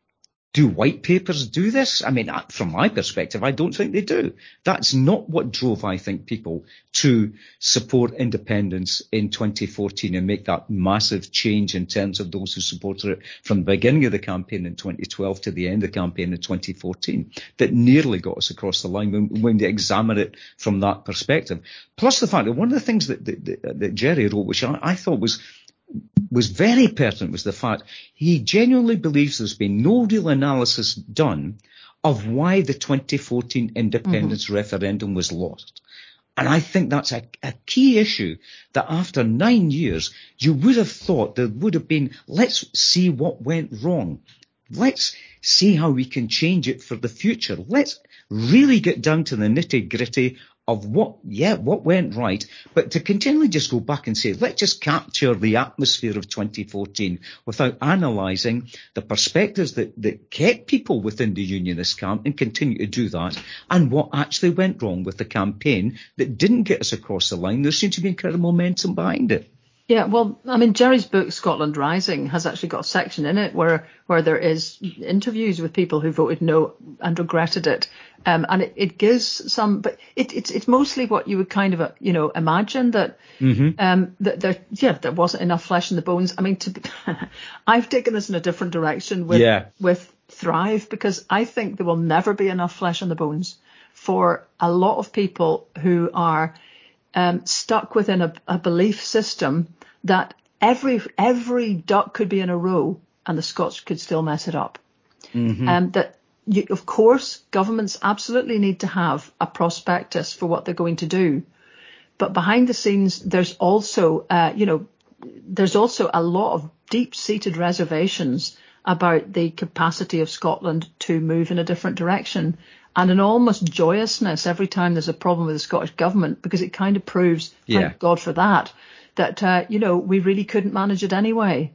Speaker 2: Do white papers do this? I mean, from my perspective, I don't think they do. That's not what drove, I think, people to support independence in 2014 and make that massive change in terms of those who supported it from the beginning of the campaign in 2012 to the end of the campaign in 2014. That nearly got us across the line when they examine it from that perspective. Plus the fact that one of the things that Jerry wrote, which I thought was very pertinent, was the fact he genuinely believes there's been no real analysis done of why the 2014 independence referendum was lost. And I think that's a key issue that after 9 years, you would have thought there would have been, let's see what went wrong. Let's see how we can change it for the future. Let's really get down to the nitty-gritty of what went right, but to continually just go back and say, let's just capture the atmosphere of 2014 without analysing the perspectives that kept people within the unionist camp and continue to do that, and what actually went wrong with the campaign that didn't get us across the line. There seemed to be incredible momentum behind it.
Speaker 1: Yeah, well, I mean, Jerry's book, Scotland Rising, has actually got a section in it where there is interviews with people who voted no and regretted it. And it gives some, but it's mostly what you would kind of, imagine that, that there wasn't enough flesh in the bones. I mean, I've taken this in a different direction with Thrive, because I think there will never be enough flesh on the bones for a lot of people who are stuck within a belief system that every duck could be in a row and the Scots could still mess it up. Of course, governments absolutely need to have a prospectus for what they're going to do, but behind the scenes, there's also a lot of deep-seated reservations about the capacity of Scotland to move in a different direction, and an almost joyousness every time there's a problem with the Scottish government, because it kind of proves, thank God for that we really couldn't manage it anyway.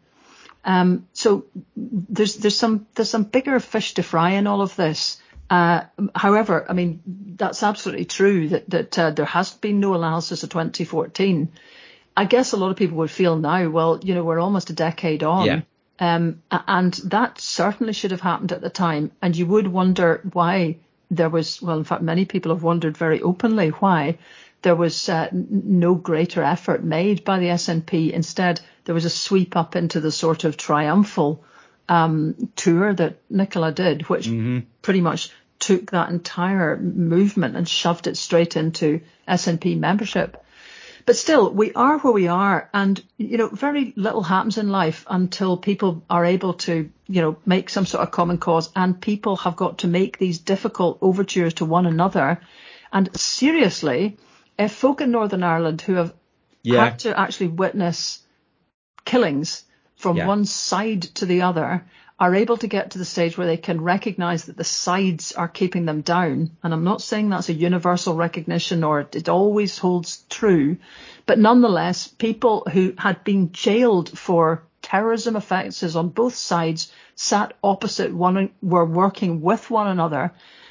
Speaker 1: So there's some bigger fish to fry in all of this. However, I mean, that's absolutely true that there has been no analysis of 2014. I guess a lot of people would feel now, well, we're almost a decade on.
Speaker 2: Yeah.
Speaker 1: And that certainly should have happened at the time. And you would wonder why there was, well, in fact, many people have wondered very openly why there was no greater effort made by the SNP. Instead, there was a sweep up into the sort of triumphal tour that Nicola did, which pretty much took that entire movement and shoved it straight into SNP membership. But still, we are where we are, and, very little happens in life until people are able to, make some sort of common cause, and people have got to make these difficult overtures to one another. And seriously, if folk in Northern Ireland who have had to actually witness killings from one side to the other are able to get to the stage where they can recognise that the sides are keeping them down, and I'm not saying that's a universal recognition or it always holds true, but nonetheless, people who had been jailed for terrorism offences on both sides sat opposite one, were working with one another.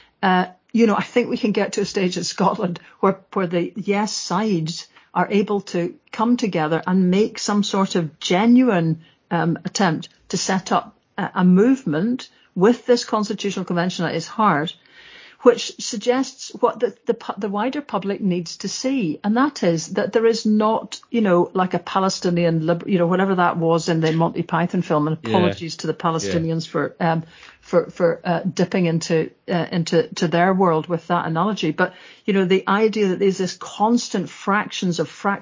Speaker 1: I think we can get to a stage in Scotland where the yes sides are able to come together and make some sort of genuine attempt to set up a movement with this constitutional convention at its heart, which suggests what the wider public needs to see, and that is that there is not, like a Palestinian, whatever that was in the Monty Python film, and apologies to the Palestinians for dipping into their world with that analogy, but the idea that there's this constant fractions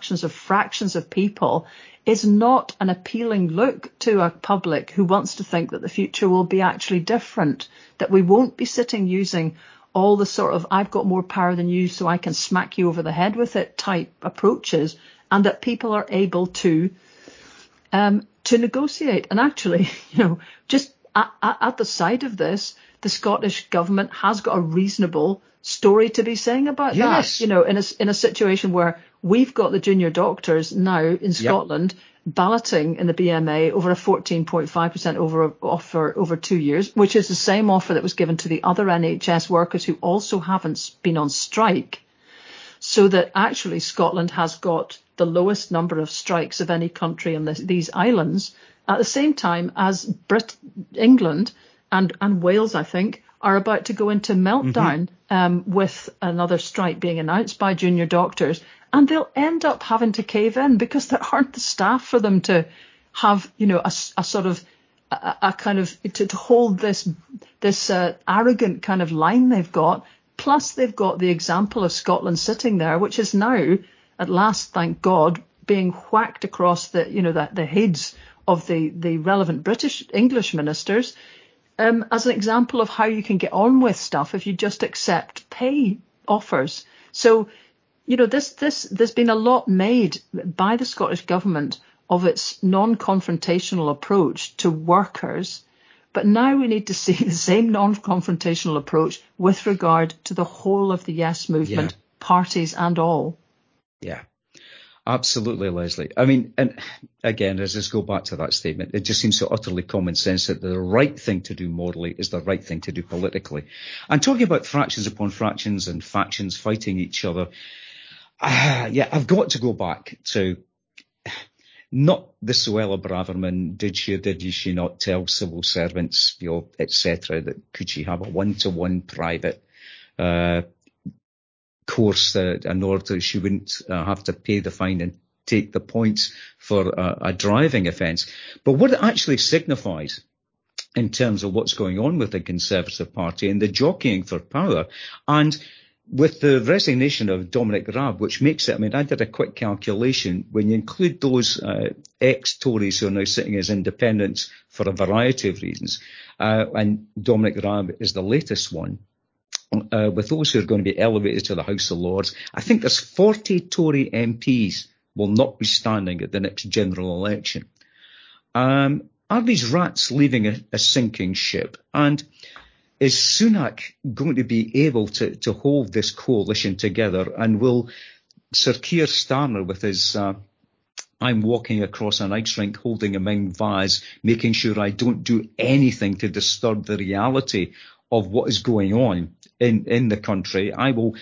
Speaker 1: of people is not an appealing look to a public who wants to think that the future will be actually different, that we won't be sitting using all the sort of I've got more power than you so I can smack you over the head with it type approaches, and that people are able to negotiate. And actually, just at the side of this, the Scottish government has got a reasonable story to be saying about that. In a situation where we've got the junior doctors now in Scotland balloting in the BMA over a 14.5% offer over 2 years, which is the same offer that was given to the other NHS workers who also haven't been on strike. So that actually Scotland has got the lowest number of strikes of any country in these islands, at the same time as England and Wales, I think, are about to go into meltdown with another strike being announced by junior doctors, and they'll end up having to cave in because there aren't the staff for them to have, a sort of a kind of to hold this arrogant kind of line they've got. Plus, they've got the example of Scotland sitting there, which is now, at last, thank God, being whacked across the heads of the relevant English ministers as an example of how you can get on with stuff if you just accept pay offers. So, there's been a lot made by the Scottish government of its non-confrontational approach to workers. But now we need to see the same non-confrontational approach with regard to the whole of the Yes movement, parties and all.
Speaker 2: Yeah, absolutely, Leslie. I mean, and again, as I just go back to that statement, it just seems so utterly common sense that the right thing to do morally is the right thing to do politically. And talking about fractions upon fractions and factions fighting each other, I've got to go back to not the Suella Braverman, did she not tell civil servants, etc., that could she have a one-to-one private course in order that she wouldn't have to pay the fine and take the points for a driving offence. But what it actually signifies in terms of what's going on with the Conservative Party and the jockeying for power, and with the resignation of Dominic Raab, which makes it, I mean, I did a quick calculation, when you include those ex-Tories who are now sitting as independents for a variety of reasons, and Dominic Raab is the latest one, with those who are going to be elevated to the House of Lords, I think there's 40 Tory MPs will not be standing at the next general election. Are these rats leaving a sinking ship? And is Sunak going to be able to hold this coalition together? And will Sir Keir Starmer, with his I'm walking across an ice rink holding a Ming vase, making sure I don't do anything to disturb the reality of what is going on in the country, I will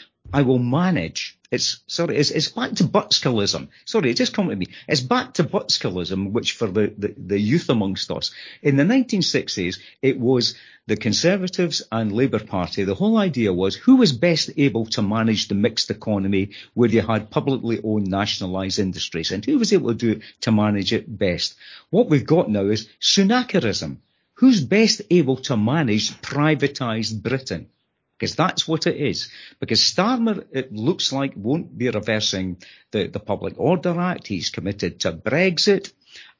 Speaker 2: manage. It's back to Butskellism. Sorry, it just come to me. It's back to Butskellism, which for the youth amongst us. In the 1960s, it was the Conservatives and Labour Party. The whole idea was who was best able to manage the mixed economy where you had publicly owned nationalised industries, and who was able to do it to manage it best. What we've got now is Sunakarism. Who's best able to manage privatised Britain? Because that's what it is. Because Starmer, it looks like, won't be reversing the Public Order Act. He's committed to Brexit.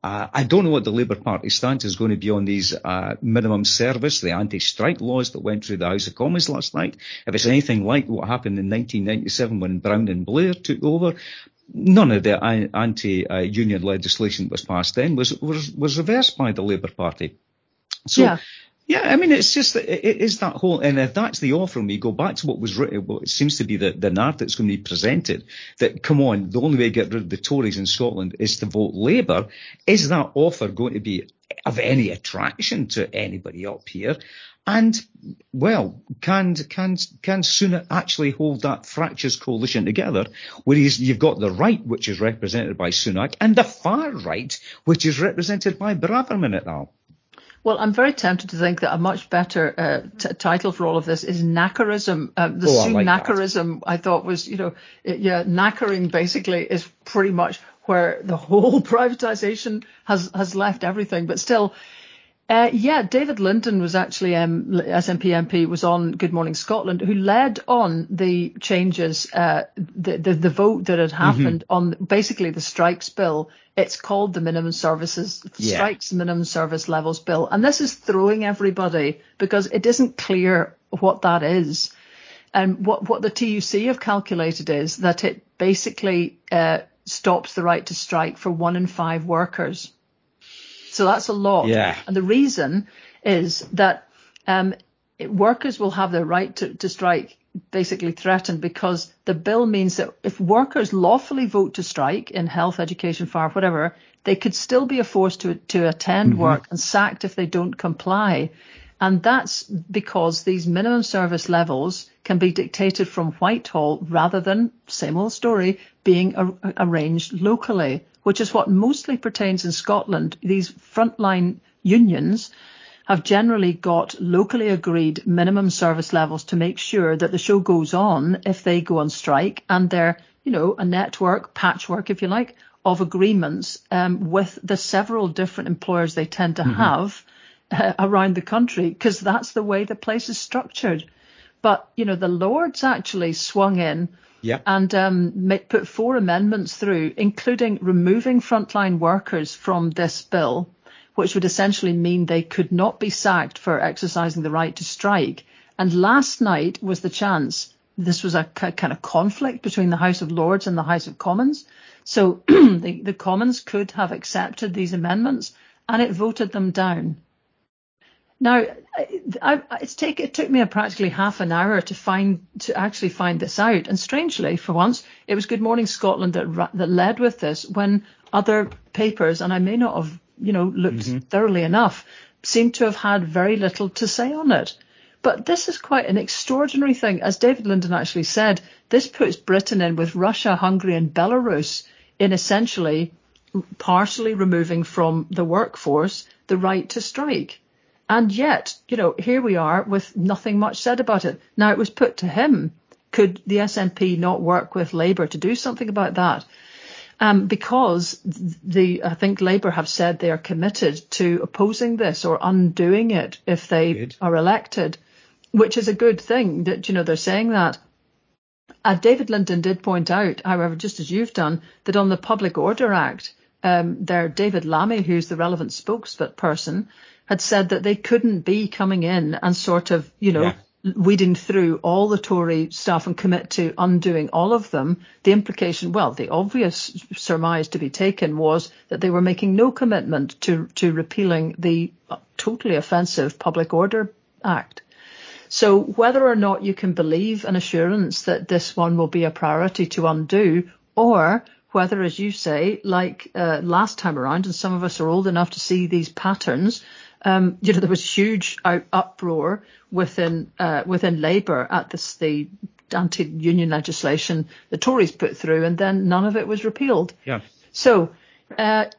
Speaker 2: I don't know what the Labour Party stance is going to be on these minimum service, the anti-strike laws that went through the House of Commons last night. If it's anything like what happened in 1997 when Brown and Blair took over, none of the anti-union legislation that was passed then was reversed by the Labour Party. So, yeah, I mean, it's just, it is that whole, and if that's the offer, and we go back to what was written, what it seems to be the narrative that's going to be presented, that, come on, the only way to get rid of the Tories in Scotland is to vote Labour. Is that offer going to be of any attraction to anybody up here? And, well, can Sunak actually hold that fractious coalition together, where you've got the right, which is represented by Sunak, and the far right, which is represented by Braverman et al.?
Speaker 1: Well, I'm very tempted to think that a much better title for all of this is knackerism. Knackerism, I thought was, knackering basically is pretty much where the whole privatisation has left everything. But still, David Linton was actually SNP MP was on Good Morning Scotland, who led on the changes, the vote that had happened on basically the strikes bill. It's called the Strikes Minimum Service Levels Bill. And this is throwing everybody because it isn't clear what that is. And what the TUC have calculated is that it basically stops the right to strike for 1 in 5 workers. So that's a lot.
Speaker 2: Yeah.
Speaker 1: And the reason is that workers will have their right to strike basically threatened because the bill means that if workers lawfully vote to strike in health, education, fire, whatever, they could still be forced to attend work and sacked if they don't comply. And that's because these minimum service levels can be dictated from Whitehall rather than, same old story, being arranged locally, which is what mostly pertains in Scotland. These frontline unions have generally got locally agreed minimum service levels to make sure that the show goes on if they go on strike, and they're, a network, patchwork, if you like, of agreements with the several different employers they tend to have around the country, because that's the way the place is structured. But, the Lords actually swung in and put 4 amendments through, including removing frontline workers from this bill, which would essentially mean they could not be sacked for exercising the right to strike. And last night was the chance. This was a kind of conflict between the House of Lords and the House of Commons. So the Commons could have accepted these amendments, and it voted them down. Now, it took me practically half an hour to actually find this out. And strangely, for once, it was Good Morning Scotland that led with this, when other papers, and I may not have, looked thoroughly enough, seem to have had very little to say on it. But this is quite an extraordinary thing. As David Linden actually said, this puts Britain in with Russia, Hungary and Belarus in essentially partially removing from the workforce the right to strike. And yet, here we are with nothing much said about it. Now, it was put to him, could the SNP not work with Labour to do something about that? Because I think Labour have said they are committed to opposing this or undoing it if they are elected, which is a good thing that, they're saying that. David Linden did point out, however, just as you've done, that on the Public Order Act, David Lammy, who's the relevant spokesperson, had said that they couldn't be coming in and sort of, weeding through all the Tory stuff and commit to undoing all of them. The implication, the obvious surmise to be taken was that they were making no commitment to repealing the totally offensive Public Order Act. So whether or not you can believe an assurance that this one will be a priority to undo, or whether, as you say, like last time around, and some of us are old enough to see these patterns, there was huge uproar within Labour at the anti-union legislation the Tories put through, and then none of it was repealed. Yeah. So that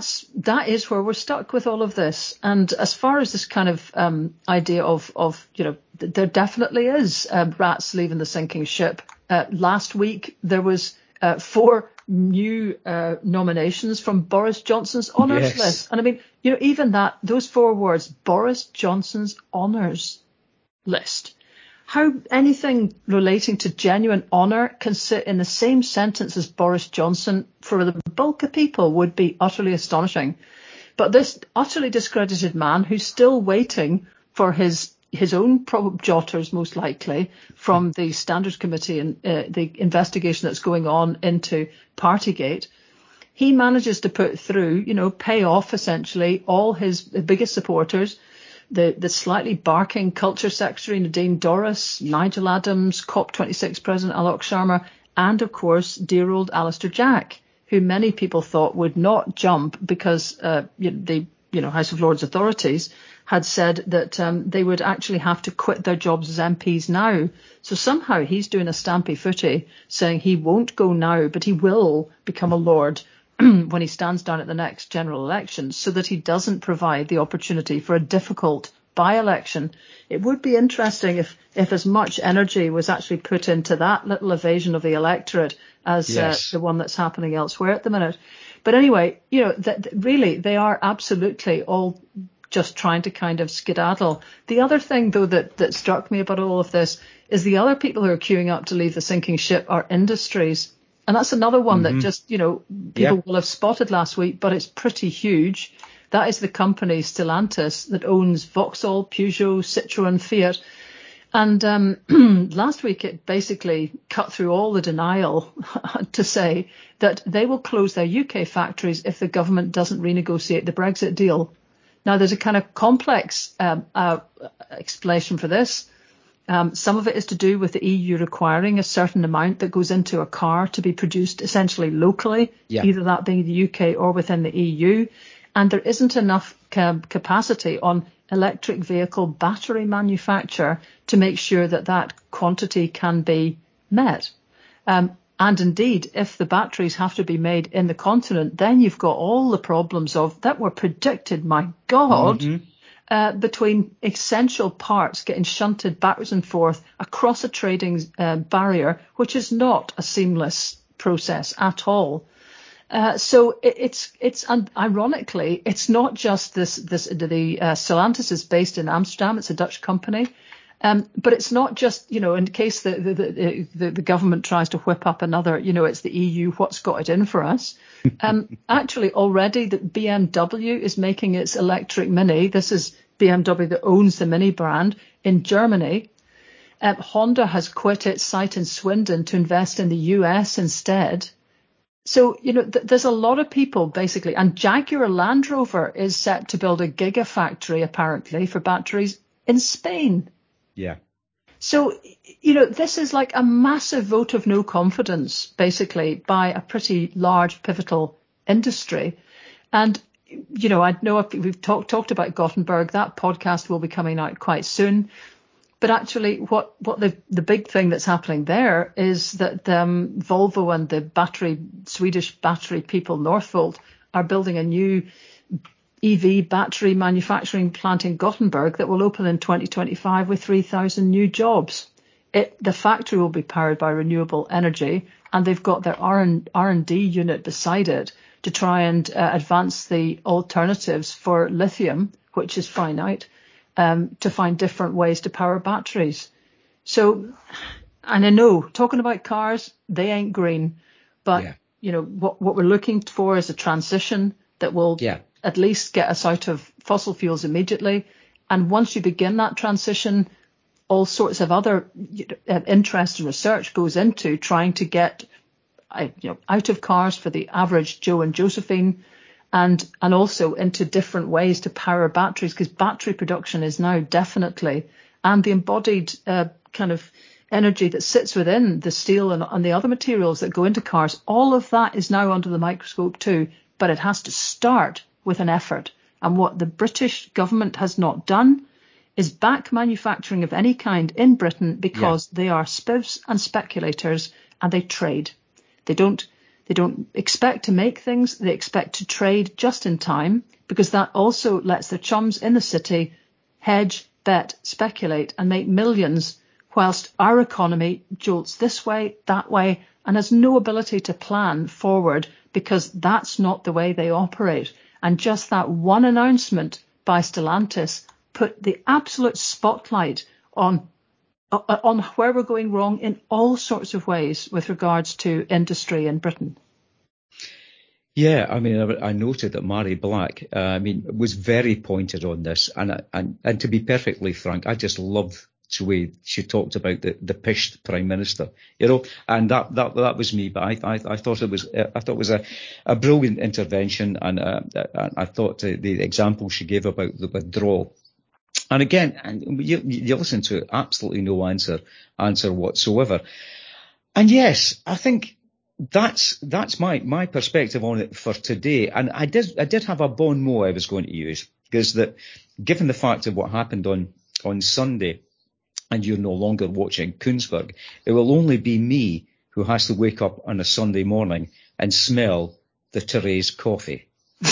Speaker 1: is where we're stuck with all of this. And as far as this kind of idea of there definitely is rats leaving the sinking ship. Last week there was 4 new nominations from Boris Johnson's honours list. And I mean, even those 4 words, Boris Johnson's honours list. How anything relating to genuine honour can sit in the same sentence as Boris Johnson for the bulk of people would be utterly astonishing. But this utterly discredited man, who's still waiting for his own jotters, most likely, from the Standards Committee and the investigation that's going on into Partygate, he manages to put through, pay off essentially all his biggest supporters, the slightly barking Culture Secretary Nadine Dorris, Nigel Adams, COP26 President Alok Sharma, and of course dear old Alistair Jack, who many people thought would not jump because the House of Lords authorities had said that they would actually have to quit their jobs as MPs now. So somehow he's doing a stampy footy, saying he won't go now, but he will become a Lord when he stands down at the next general election, so that he doesn't provide the opportunity for a difficult by-election. It would be interesting if as much energy was actually put into that little evasion of the electorate as the one that's happening elsewhere at the minute. But anyway, really, they are absolutely all just trying to kind of skedaddle. The other thing, though, that struck me about all of this is the other people who are queuing up to leave the sinking ship are industries. And that's another one that just, people will have spotted last week, but it's pretty huge. That is the company Stellantis that owns Vauxhall, Peugeot, Citroën, Fiat. And last week it basically cut through all the denial to say that they will close their UK factories if the government doesn't renegotiate the Brexit deal. Now, there's a kind of complex explanation for this. Some of it is to do with the EU requiring a certain amount that goes into a car to be produced essentially locally, either that being the UK or within the EU. And there isn't enough capacity on electric vehicle battery manufacture to make sure that quantity can be met. And indeed, if the batteries have to be made in the continent, then you've got all the problems that were predicted, my God, between essential parts getting shunted backwards and forth across a trading barrier, which is not a seamless process at all. So and ironically, it's not just the Stellantis is based in Amsterdam. It's a Dutch company. But it's not just, in case the government tries to whip up another, it's the EU, what's got it in for us. Actually, already the BMW is making its electric Mini. This is BMW that owns the Mini brand in Germany. Honda has quit its site in Swindon to invest in the US instead. So, there's a lot of people basically, and Jaguar Land Rover is set to build a gigafactory apparently for batteries in Spain.
Speaker 2: Yeah.
Speaker 1: So, this is like a massive vote of no confidence, basically, by a pretty large pivotal industry. And, I know we've talked about Gothenburg. That podcast will be coming out quite soon. But actually, what the big thing that's happening there is that Volvo and the Swedish battery people, Northvolt, are building a new EV battery manufacturing plant in Gothenburg that will open in 2025 with 3,000 new jobs. The factory will be powered by renewable energy, and they've got their R&D unit beside it to try and advance the alternatives for lithium, which is finite, to find different ways to power batteries. So, and I know, talking about cars, they ain't green, but what we're looking for is a transition that will at least get us out of fossil fuels immediately. And once you begin that transition, all sorts of other interest and research goes into trying to get out of cars for the average Joe and Josephine, and also into different ways to power batteries, because battery production is now definitely, and the embodied kind of energy that sits within the steel and the other materials that go into cars, all of that is now under the microscope too, but it has to start with an effort. And what the British government has not done is back manufacturing of any kind in Britain, because they are spivs and speculators, and they trade. They don't expect to make things. They expect to trade just in time, because that also lets their chums in the city hedge, bet, speculate and make millions, whilst our economy jolts this way, that way, and has no ability to plan forward, because that's not the way they operate. And just that one announcement by Stellantis put the absolute spotlight on where we're going wrong in all sorts of ways with regards to industry in Britain.
Speaker 2: Yeah, I mean, I noted that Mhairi Black, was very pointed on this, and to be perfectly frank, I just love the way she talked about the pished Prime Minister, and that was me. But I thought it was a brilliant intervention, and I thought the example she gave about the withdrawal. And again, and you listen to it, absolutely no answer whatsoever. And yes, I think that's my perspective on it for today. And I did have a bon mot I was going to use, because that, given the fact of what happened on Sunday, and you're no longer watching Koenigsberg, it will only be me who has to wake up on a Sunday morning and smell the Therese coffee.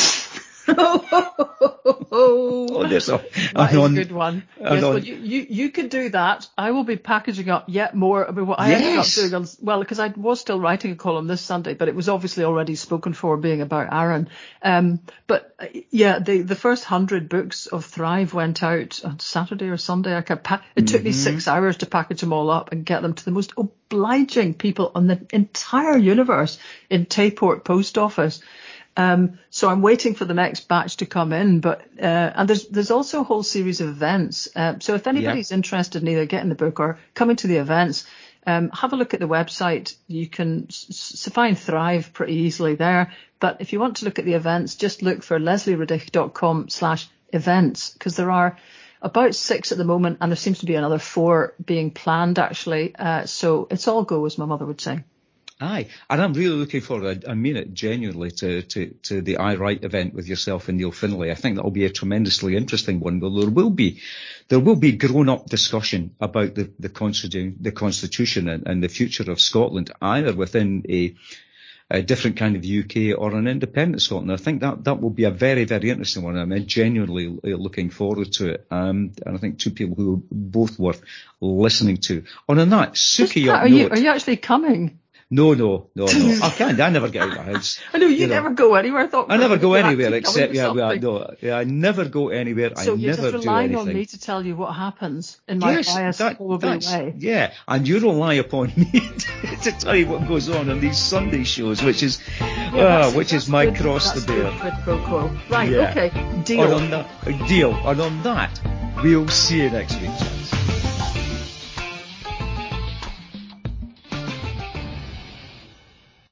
Speaker 1: That is a good one. Yes, well, you can do that. I will be packaging up yet more. I mean, what I ended up doing, because I was still writing a column this Sunday, but it was obviously already spoken for, being about Aaron. But the first 100 books of Thrive went out on Saturday or Sunday. It took me 6 hours to package them all up and get them to the most obliging people on the entire universe in Tayport Post Office. So I'm waiting for the next batch to come in, but and there's also a whole series of events. So if anybody's interested in either getting the book or coming to the events, have a look at the website. You can find Thrive pretty easily there. But if you want to look at the events, just look for leslieriddick.com/events, because there are about 6 at the moment, and there seems to be another 4 being planned actually. So it's all go, as my mother would say.
Speaker 2: Aye, and I'm really looking forward, I mean it genuinely, to the I Write event with yourself and Neil Findlay. I think that'll be a tremendously interesting one. But there will be grown-up discussion about the Constitution and the future of Scotland, either within a different kind of UK or an independent Scotland. I think that will be a very, very interesting one. I'm genuinely looking forward to it. And I think two people who are both worth listening to. On that suki up note.
Speaker 1: Are you actually coming?
Speaker 2: No. I can't. I never get out of the house.
Speaker 1: I know you never go anywhere.
Speaker 2: I never go anywhere except I never go anywhere.
Speaker 1: So
Speaker 2: I
Speaker 1: you're
Speaker 2: never
Speaker 1: just
Speaker 2: do
Speaker 1: relying
Speaker 2: anything.
Speaker 1: on me to tell you what happens in my biased, horrible way.
Speaker 2: Yeah, and you rely upon me to tell you what goes on these Sunday shows, which is my
Speaker 1: good,
Speaker 2: cross to bear.
Speaker 1: Quid pro quo. Right.
Speaker 2: Yeah.
Speaker 1: Okay. Deal.
Speaker 2: Deal. And on that, we'll see you next week.